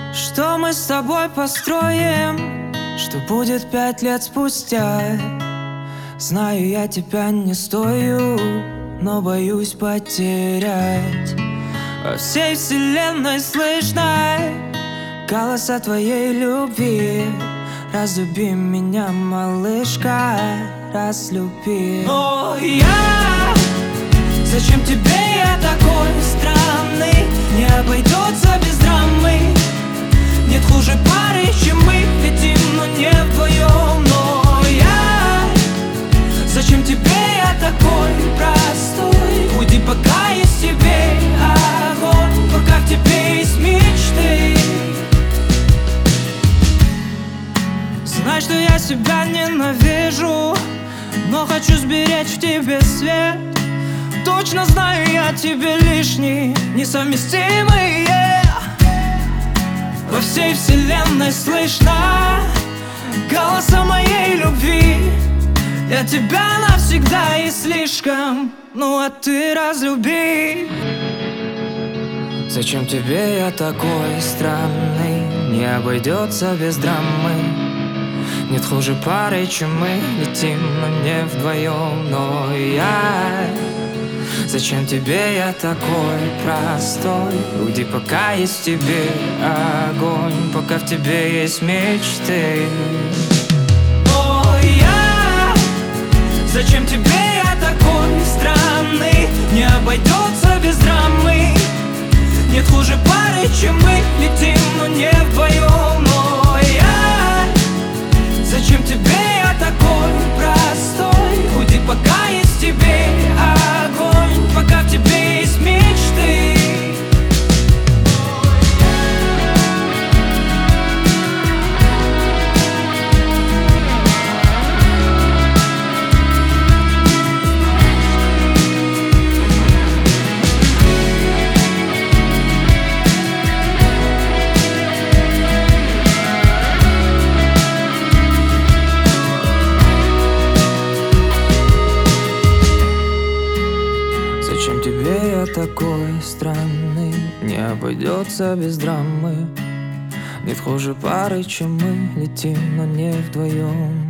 Что мы с тобой построим, что будет 5 лет спустя? Знаю, я тебя не стою, но боюсь потерять. Во всей вселенной слышно голоса твоей любви. Разлюби меня, малышка, разлюби. Но зачем тебе я такой странный? Не обойдется без драмы. Нет хуже пары, чем мы летим, но не вдвоем. Но зачем тебе я такой простой? Уйди, пока есть тебе огонь, пока в тебе есть мечты. Знай, что я себя ненавижу, но хочу сберечь в тебе свет. Точно знаю, я тебе лишний, несовместимые. Во всей вселенной слышно голоса моей любви. Я тебя навсегда и слишком, ну а ты разлюби. Зачем тебе я такой странный? Не обойдется без драмы. Нет хуже пары, чем мы летим, но не вдвоем. Но зачем тебе я такой простой? Уйди, пока есть в тебе огонь, пока в тебе есть мечты. Но зачем тебе я такой странный? Не обойдется без драмы. Нет хуже пары, чем мы летим, но не вдвоем. Но зачем тебе я такой простой? Уйди, пока есть в тебе огонь, пока в тебе есть мечты. Зачем тебе я такой странный? Не обойдется без драмы. Нет хуже пары, чем мы летим, но не вдвоем.